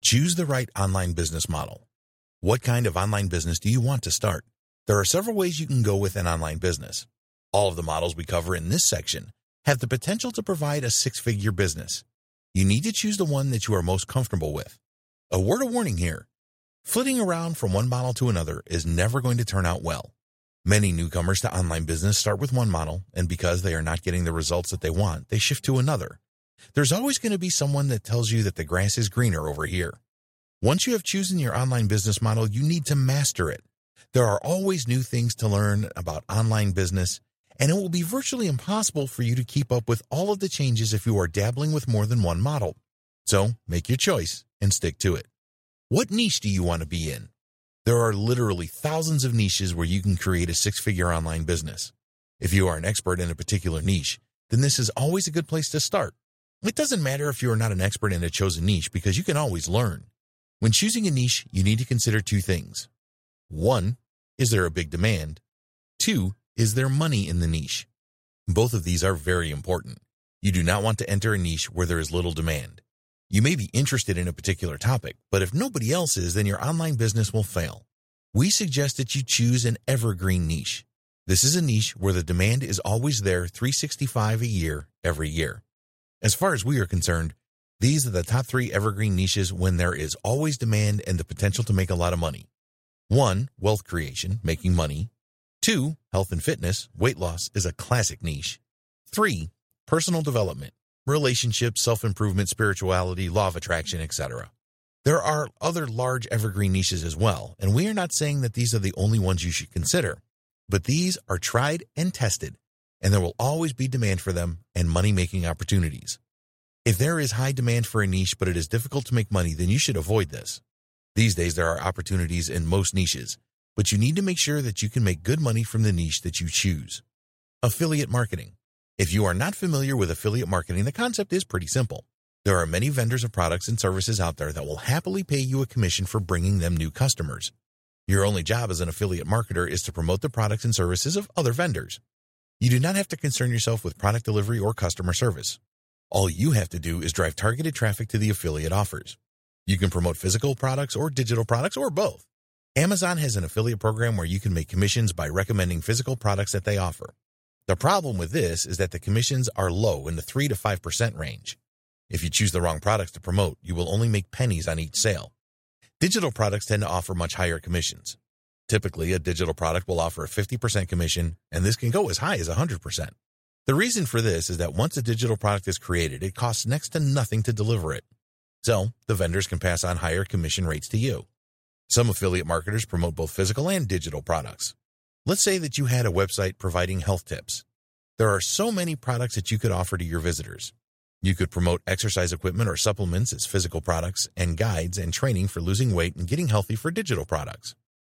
Choose the right online business model. What kind of online business do you want to start? There are several ways you can go with an online business. All of the models we cover in this section have the potential to provide a six-figure business. You need to choose the one that you are most comfortable with. A word of warning here. Flitting around from one model to another is never going to turn out well. Many newcomers to online business start with one model, and because they are not getting the results that they want, they shift to another. There's always going to be someone that tells you that the grass is greener over here. Once you have chosen your online business model, you need to master it. There are always new things to learn about online business, and it will be virtually impossible for you to keep up with all of the changes if you are dabbling with more than one model. So, make your choice and stick to it. What niche do you want to be in? There are literally thousands of niches where you can create a six-figure online business. If you are an expert in a particular niche, then this is always a good place to start. It doesn't matter if you are not an expert in a chosen niche because you can always learn. When choosing a niche, you need to consider two things. 1, is there a big demand? 2, is there money in the niche? Both of these are very important. You do not want to enter a niche where there is little demand. You may be interested in a particular topic, but if nobody else is, then your online business will fail. We suggest that you choose an evergreen niche. This is a niche where the demand is always there 365 a year, every year. As far as we are concerned, these are the top 3 evergreen niches when there is always demand and the potential to make a lot of money. 1, wealth creation, making money. 2, health and fitness, weight loss is a classic niche. 3, personal development, relationships, self-improvement, spirituality, law of attraction, etc. There are other large evergreen niches as well, and we are not saying that these are the only ones you should consider, but these are tried and tested, and there will always be demand for them and money-making opportunities. If there is high demand for a niche but it is difficult to make money, then you should avoid this. These days there are opportunities in most niches, but you need to make sure that you can make good money from the niche that you choose. Affiliate marketing. If you are not familiar with affiliate marketing, the concept is pretty simple. There are many vendors of products and services out there that will happily pay you a commission for bringing them new customers. Your only job as an affiliate marketer is to promote the products and services of other vendors. You do not have to concern yourself with product delivery or customer service. All you have to do is drive targeted traffic to the affiliate offers. You can promote physical products or digital products or both. Amazon has an affiliate program where you can make commissions by recommending physical products that they offer. The problem with this is that the commissions are low in the 3 to 5% range. If you choose the wrong products to promote, you will only make pennies on each sale. Digital products tend to offer much higher commissions. Typically, a digital product will offer a 50% commission, and this can go as high as 100%. The reason for this is that once a digital product is created, it costs next to nothing to deliver it. So, the vendors can pass on higher commission rates to you. Some affiliate marketers promote both physical and digital products. Let's say that you had a website providing health tips. There are so many products that you could offer to your visitors. You could promote exercise equipment or supplements as physical products and guides and training for losing weight and getting healthy for digital products.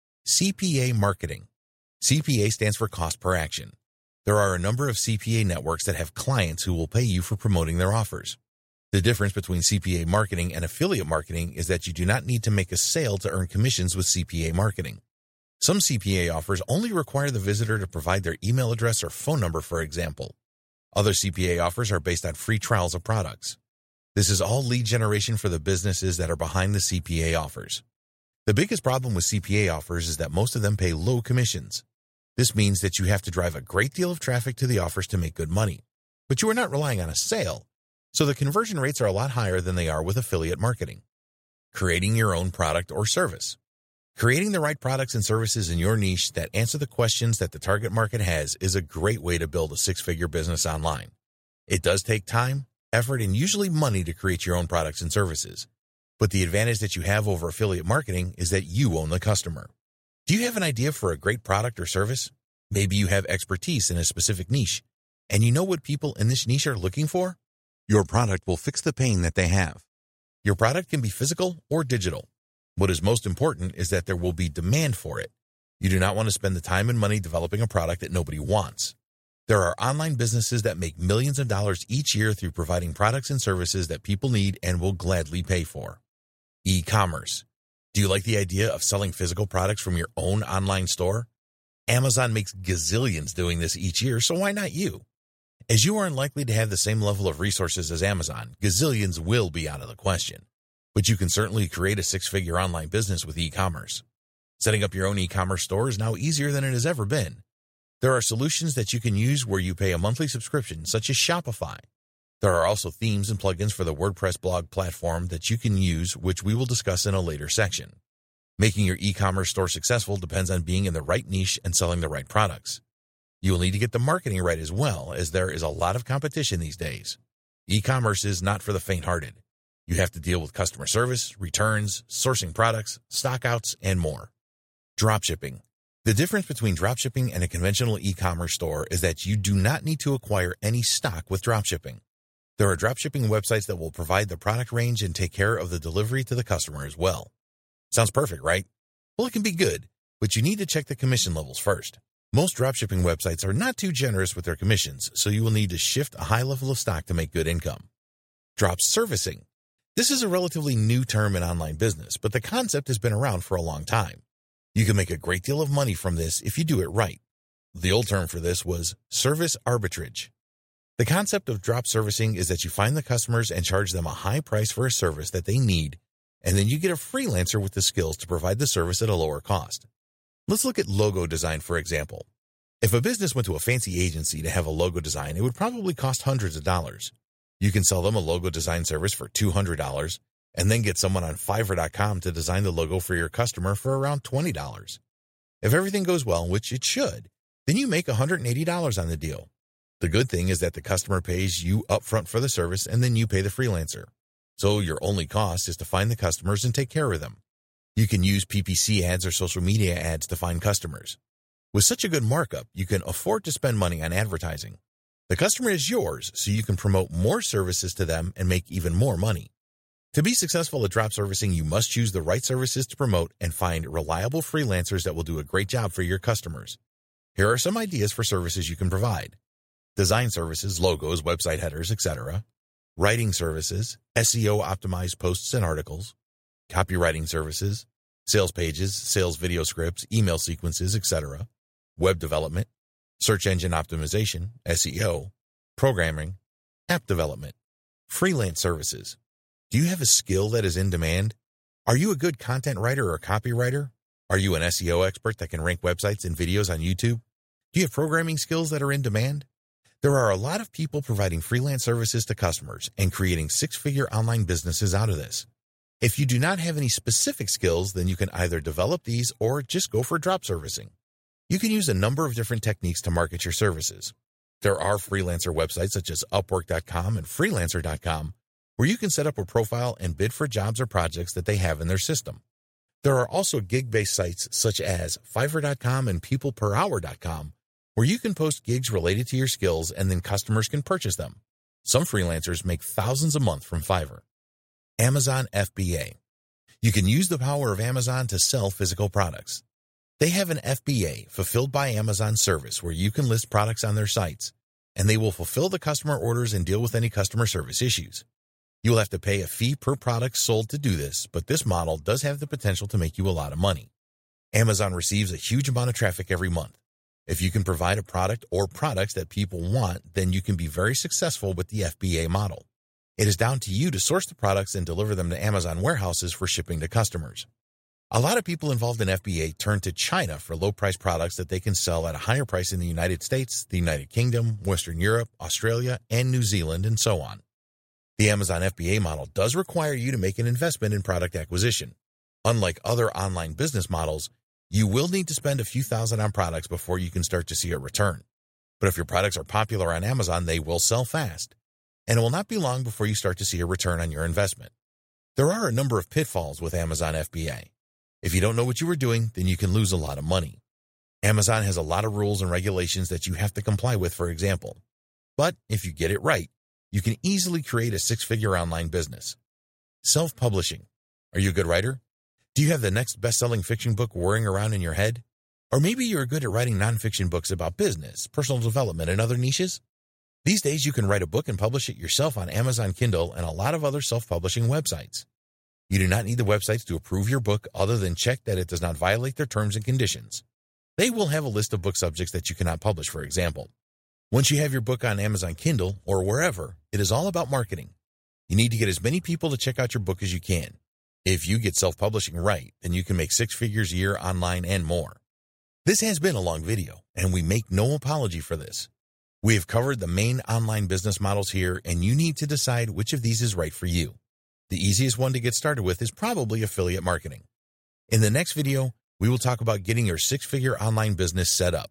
CPA marketing. CPA stands for cost per action. There are a number of CPA networks that have clients who will pay you for promoting their offers. The difference between CPA marketing and affiliate marketing is that you do not need to make a sale to earn commissions with CPA marketing. Some CPA offers only require the visitor to provide their email address or phone number, for example. Other CPA offers are based on free trials of products. This is all lead generation for the businesses that are behind the CPA offers. The biggest problem with CPA offers is that most of them pay low commissions. This means that you have to drive a great deal of traffic to the offers to make good money. But you are not relying on a sale, so the conversion rates are a lot higher than they are with affiliate marketing. Creating your own product or service. Creating the right products and services in your niche that answer the questions that the target market has is a great way to build a six-figure business online. It does take time, effort, and usually money to create your own products and services. But the advantage that you have over affiliate marketing is that you own the customer. Do you have an idea for a great product or service? Maybe you have expertise in a specific niche, and you know what people in this niche are looking for? Your product will fix the pain that they have. Your product can be physical or digital. What is most important is that there will be demand for it. You do not want to spend the time and money developing a product that nobody wants. There are online businesses that make millions of dollars each year through providing products and services that people need and will gladly pay for. E-commerce. Do you like the idea of selling physical products from your own online store? Amazon makes gazillions doing this each year, so why not you? As you are unlikely to have the same level of resources as Amazon, gazillions will be out of the question. But you can certainly create a six-figure online business with e-commerce. Setting up your own e-commerce store is now easier than it has ever been. There are solutions that you can use where you pay a monthly subscription, such as Shopify. There are also themes and plugins for the WordPress blog platform that you can use, which we will discuss in a later section. Making your e-commerce store successful depends on being in the right niche and selling the right products. You will need to get the marketing right as well, as there is a lot of competition these days. E-commerce is not for the faint-hearted. You have to deal with customer service, returns, sourcing products, stockouts, and more. Dropshipping. The difference between dropshipping and a conventional e-commerce store is that you do not need to acquire any stock with dropshipping. There are dropshipping websites that will provide the product range and take care of the delivery to the customer as well. Sounds perfect, right? Well, it can be good, but you need to check the commission levels first. Most dropshipping websites are not too generous with their commissions, so you will need to shift a high level of stock to make good income. Drop servicing. This is a relatively new term in online business, but the concept has been around for a long time. You can make a great deal of money from this if you do it right. The old term for this was service arbitrage. The concept of drop servicing is that you find the customers and charge them a high price for a service that they need, and then you get a freelancer with the skills to provide the service at a lower cost. Let's look at logo design, for example. If a business went to a fancy agency to have a logo design, it would probably cost hundreds of dollars. You can sell them a logo design service for $200 and then get someone on Fiverr.com to design the logo for your customer for around $20. If everything goes well, which it should, then you make $180 on the deal. The good thing is that the customer pays you upfront for the service and then you pay the freelancer. So your only cost is to find the customers and take care of them. You can use PPC ads or social media ads to find customers. With such a good markup, you can afford to spend money on advertising. The customer is yours, so you can promote more services to them and make even more money. To be successful at drop servicing, you must choose the right services to promote and find reliable freelancers that will do a great job for your customers. Here are some ideas for services you can provide. Design services, logos, website headers, etc. Writing services, SEO-optimized posts and articles. Copywriting services, sales pages, sales video scripts, email sequences, etc. Web development, search engine optimization, SEO, programming, app development. Freelance services. Do you have a skill that is in demand? Are you a good content writer or copywriter? Are you an SEO expert that can rank websites and videos on YouTube? Do you have programming skills that are in demand? There are a lot of people providing freelance services to customers and creating six-figure online businesses out of this. If you do not have any specific skills, then you can either develop these or just go for drop servicing. You can use a number of different techniques to market your services. There are freelancer websites such as Upwork.com and Freelancer.com where you can set up a profile and bid for jobs or projects that they have in their system. There are also gig-based sites such as Fiverr.com and PeoplePerHour.com where you can post gigs related to your skills and then customers can purchase them. Some freelancers make thousands a month from Fiverr. Amazon FBA. You can use the power of Amazon to sell physical products. They have an FBA, Fulfilled by Amazon service, where you can list products on their sites, and they will fulfill the customer orders and deal with any customer service issues. You will have to pay a fee per product sold to do this, but this model does have the potential to make you a lot of money. Amazon receives a huge amount of traffic every month. If you can provide a product or products that people want, then you can be very successful with the FBA model. It is down to you to source the products and deliver them to Amazon warehouses for shipping to customers. A lot of people involved in FBA turn to China for low-price products that they can sell at a higher price in the United States, the United Kingdom, Western Europe, Australia, and New Zealand, and so on. The Amazon FBA model does require you to make an investment in product acquisition. Unlike other online business models, you will need to spend a few thousand on products before you can start to see a return. But if your products are popular on Amazon, they will sell fast, and it will not be long before you start to see a return on your investment. There are a number of pitfalls with Amazon FBA. If you don't know what you are doing, then you can lose a lot of money. Amazon has a lot of rules and regulations that you have to comply with, for example. But if you get it right, you can easily create a six-figure online business. Self-publishing. Are you a good writer? Do you have the next best-selling fiction book whirring around in your head? Or maybe you're good at writing nonfiction books about business, personal development, and other niches? These days, you can write a book and publish it yourself on Amazon Kindle and a lot of other self-publishing websites. You do not need the websites to approve your book other than check that it does not violate their terms and conditions. They will have a list of book subjects that you cannot publish, for example. Once you have your book on Amazon Kindle or wherever, it is all about marketing. You need to get as many people to check out your book as you can. If you get self-publishing right, then you can make 6 figures a year online and more. This has been a long video, and we make no apology for this. We have covered the main online business models here, and you need to decide which of these is right for you. The easiest one to get started with is probably affiliate marketing. In the next video, we will talk about getting your 6-figure online business set up.